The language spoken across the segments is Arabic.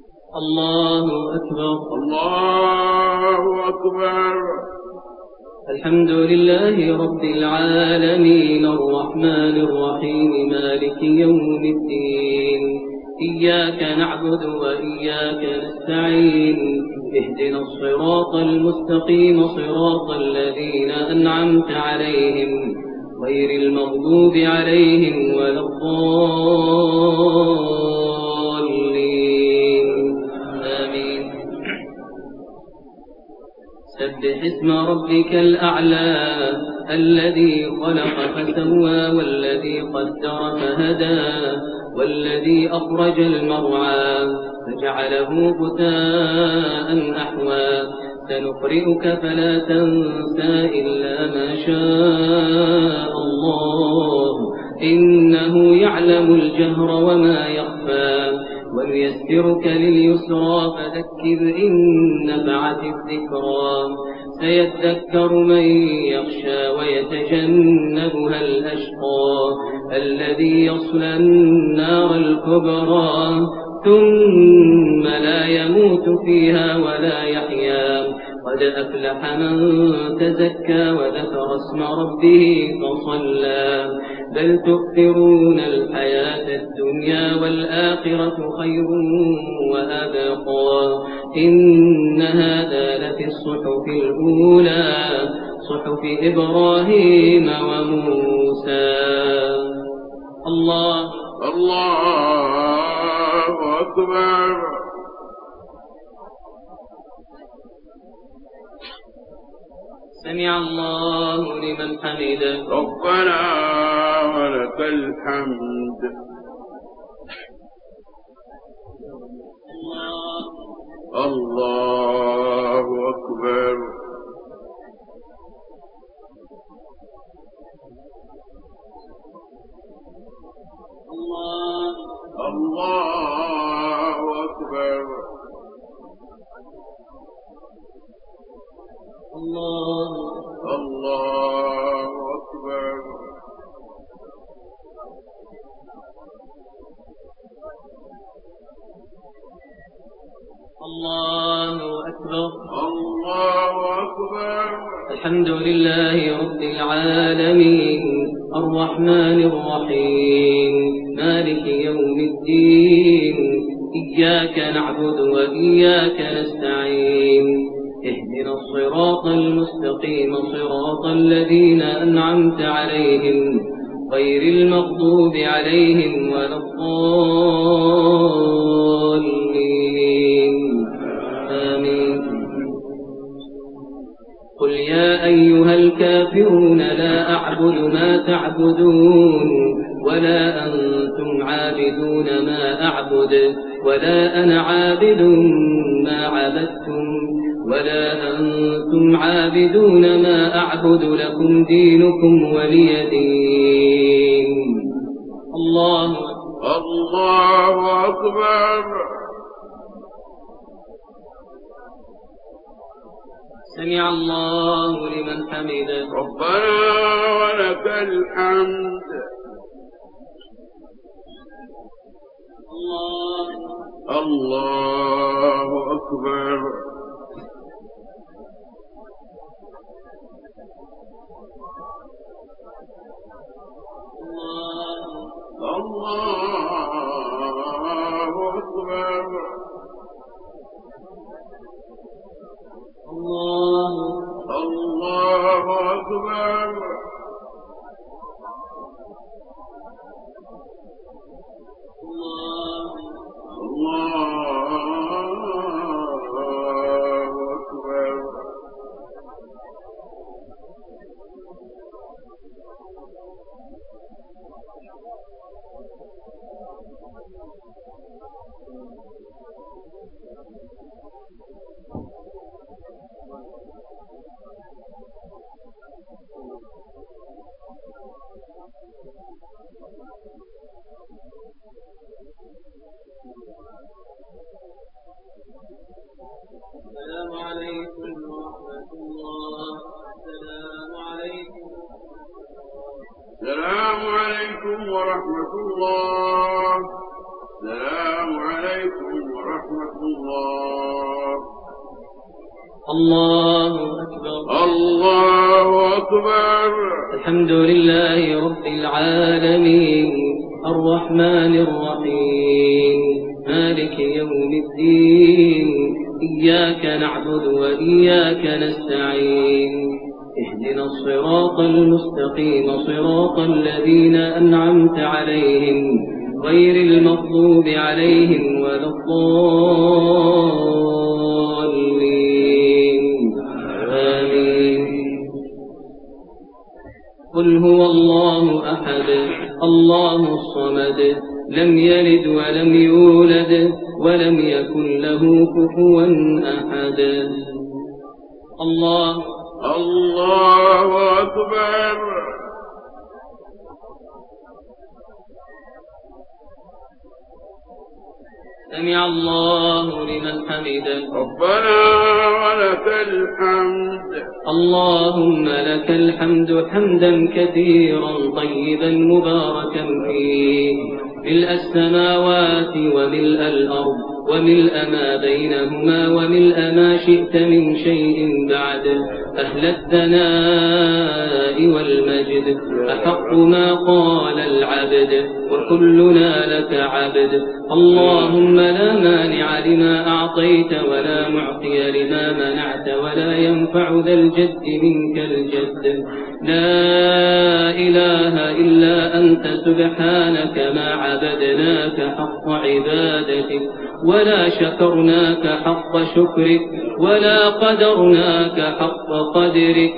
الله أكبر. الله أكبر. الحمد لله رب العالمين الرحمن الرحيم مالك يوم الدين إياك نعبد وإياك نستعين اهدنا الصراط المستقيم صراط الذين أنعمت عليهم غير المغضوب عليهم ولا الضالين آمين. سبح اسم ربك الأعلى الذي خلق فسوى والذي قدر فهدى والذي أخرج المرعى فجعله غثاء أحوى سنقرئك فلا تنسى إلا ما شاء الله إنه يعلم الجهر وما يخفى ونيسرك لليسرى فذكر إن نفعت الذكرى سيذكر من يخشى ويتجنبها الأشقى الذي يصلى النار الكبرى ثم لا يموت فيها ولا يحيا قد أفلح من تزكى وذكر اسم ربه فصلى بل تؤثرون الحياة الدنيا والآخرة خير وأبقى إن هذا لفي الصحف الأولى صحف إبراهيم وموسى. الله أكبر. سمع الله لمن حمده. ربنا ولك الحمد. الله أكبر. الله أكبر. الله أكبر. الله أكبر. الله أكبر. الحمد لله رب العالمين الرحمن الرحيم مالك يوم الدين إياك نعبد وإياك نستعين اهدنا الصراط المستقيم صراط الذين أنعمت عليهم غير المغضوب عليهم ولا الضالين آمين. قل يا أيها الكافرون لا أعبد ما تعبدون ولا أنتم عابدون ما أعبد ولا أنا عابد ما عبدتم ولا أنتم عابدون ما أعبد لكم دينكم ولي دين. الله أكبر. سمع الله لمن حمده. ربنا ولك الحمد. الله أكبر. الله أكبر. الله أكبر. السلام عليكم ورحمة الله. السلام عليكم. السلام عليكم ورحمة الله. السلام عليكم ورحمة الله. الله أكبر. الله أكبر. الحمد لله رب العالمين الرحمن الرحيم مالك يوم الدين إياك نعبد وإياك نستعين اهدنا الصراط المستقيم صراط الذين أنعمت عليهم غير المغضوب عليهم ولا الضالين آمين. قل هو الله أحد الله الصمد لم يلد ولم يولد ولم يكن له كفوا أحد. الله أكبر. سمع الله لمن حمده. ربنا ولك الحمد. اللهم لك الحمد حمدا كثيرا طيبا مباركا فيه ملء السماوات وملء الأرض وملء ما بينهما وملء ما شئت من شيء بعد أهل الثناء والمجد أحق ما قال العبد وكلنا لك عبد. اللهم لا مانع لما أعطيت ولا معطي لما منعت ولا ينفع ذا الجد منك الجد. لا إله إلا أنت سبحانك ما عبدناك حق عبادتك ولا شكرناك حق شكرك ولا قدرناك حق قدرك.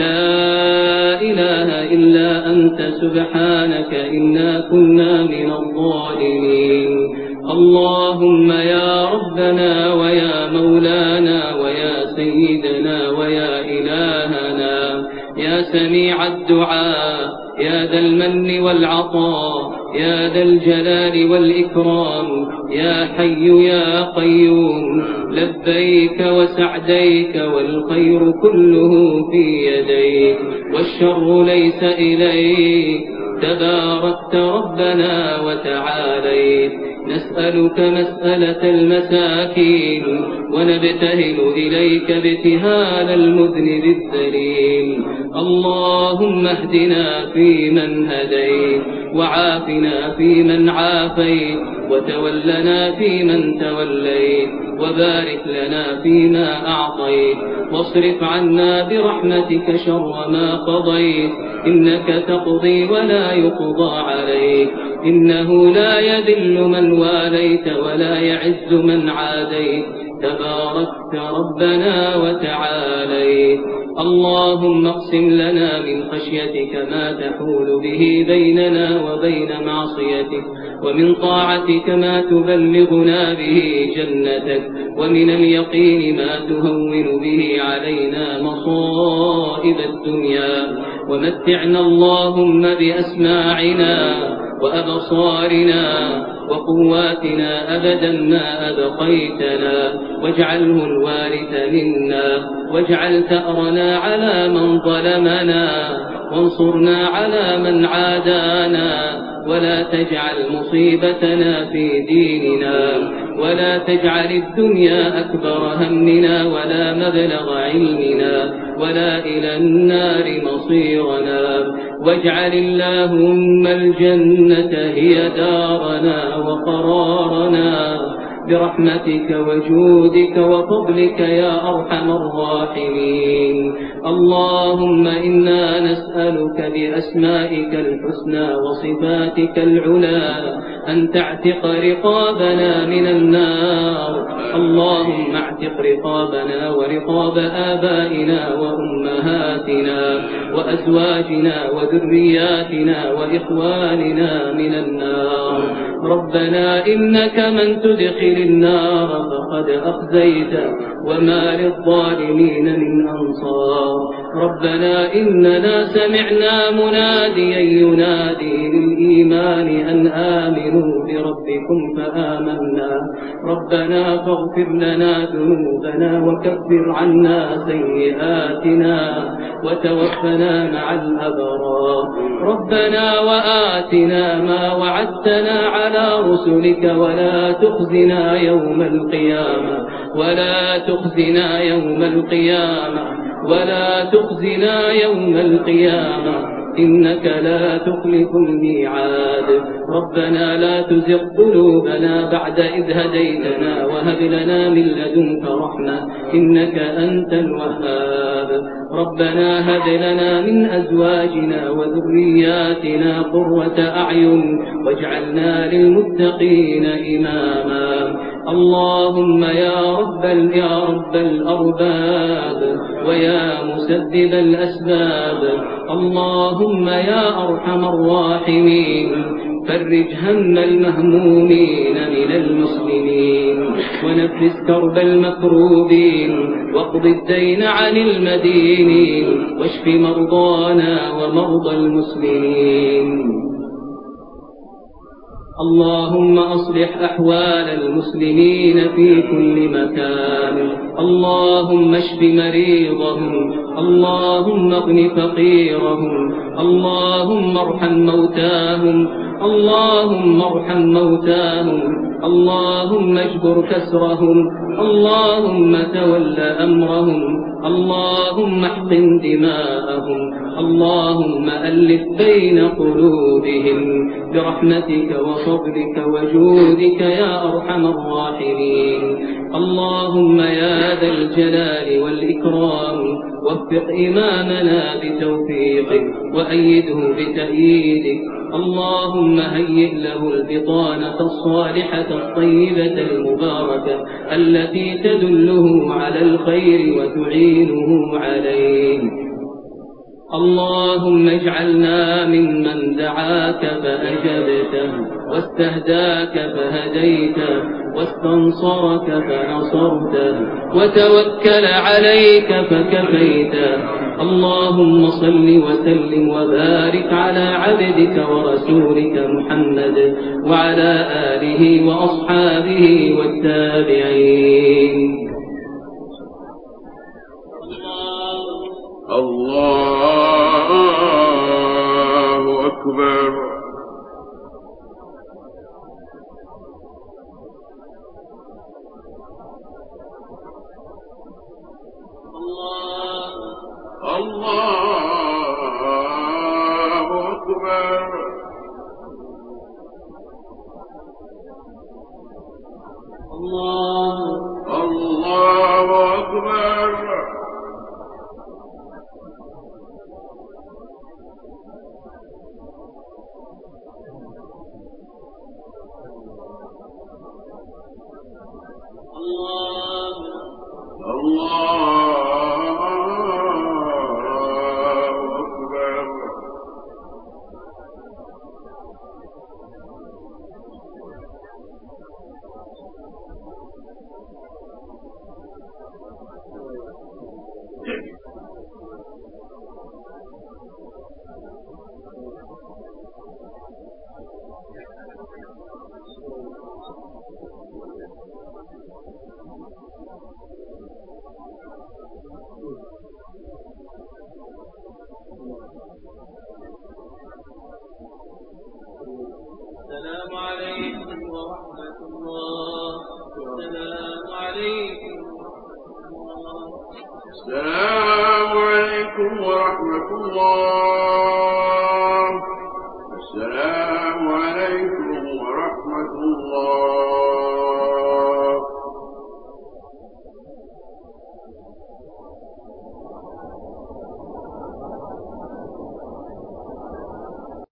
لا إله إلا أنت سبحانك إنا كنا من الظالمين. اللهم يا ربنا ويا مولانا ويا سيدنا ويا إلهنا يا سميع الدعاء يا ذا المن والعطاء يا ذا الجلال والإكرام يا حي يا قيوم لبيك وسعديك والخير كله في يديك والشر ليس إليك تباركت ربنا وتعاليت. نسألك مسألة المساكين ونبتهل إليك ابتهال المذنب الذليل. اللهم اهدنا فيمن هديت وعافنا فيمن عافيت وتولنا فيمن توليت وبارك لنا فيما أعطيت واصرف عنا برحمتك شر ما قضيت. إنك تقضي ولا يقضى عليك إنه لا يذل من واليت ولا يعز من عاديت تباركت ربنا وتعاليت. اللهم اقسم لنا من خشيتك ما تحول به بيننا وبين معصيتك ومن طاعتك ما تبلغنا به جنتك ومن اليقين ما تهون به علينا مصائب الدنيا. ومتعنا اللهم بأسماعنا وأبصارنا وقواتنا أبدا ما أبقيتنا واجعله الوارث منا واجعل ثأرنا على من ظلمنا وانصرنا على من عادانا ولا تجعل مصيبتنا في ديننا ولا تجعل الدنيا أكبر همنا ولا مبلغ علمنا ولا إلى النار مصيرنا. واجعل اللهم الجنة هي دارنا وقرارنا برحمتك وجودك وفضلك يا أرحم الراحمين. اللهم إنا نسألك بأسمائك الحسنى وصفاتك العلى أن تعتق رقابنا من النار. اللهم اعتق رقابنا ورقاب آبائنا وأمهاتنا وأزواجنا وذرياتنا وإخواننا من النار. ربنا إنك من تدخل النار فقد أخزيته وما للظالمين من أنصار. ربنا إننا سمعنا مناديا ينادي للإيمان أن آمنوا بربكم فآمنا. ربنا فاغفر لنا ذنوبنا وكفر عنا سيئاتنا وتوفنا مع الأبرار. ربنا وآتنا ما وعدتنا على رسلك ولا تخزنا يوم القيامة ولا تخزنا يوم القيامة ولا تخزنا يوم القيامة إنك لا تخلف الميعاد. ربنا لا تزغ قلوبنا بعد إذ هديتنا وهب لنا من لدنك رحمة إنك أنت الوهاب. ربنا هب لنا من أزواجنا وذرياتنا قرة أعين واجعلنا للمتقين إماما. اللهم يا رب الأرباب ويا مسبب الأسباب، اللهم يا أرحم الراحمين فرج هم المهمومين من المسلمين ونفس كرب المكروبين واقض الدين عن المدينين واشف مرضانا ومرضى المسلمين. اللهم أصلح أحوال المسلمين في كل مكان، اللهم اشف مريضهم، اللهم اغن فقيرهم، اللهم ارحم موتاهم، اللهم ارحم موتاهم، اللهم اجبر كسرهم، اللهم تول أمرهم، اللهم احقن دماءهم، اللهم ألف بين قلوبهم برحمتك وفضلك وجودك يا أرحم الراحمين. اللهم يا ذا الجلال والإكرام وفق إمامنا بتوفيقك وأيده بتأييدك. اللهم هيئ له البطانة الصالحة الطيبة المباركة التي تدله على الخير وتعينه عليه. اللهم اجعلنا ممن دعاك فأجبته واستهداك فهديته واستنصرك فنصرته وتوكل عليك فكفيته. اللهم صل وسلم وبارك على عبدك ورسولك محمد وعلى آله وأصحابه والتابعين. الله أكبر. الله أكبر. الله أكبر. السلام عليكم ورحمة الله. السلام عليكم ورحمة الله. السلام عليكم ورحمة الله.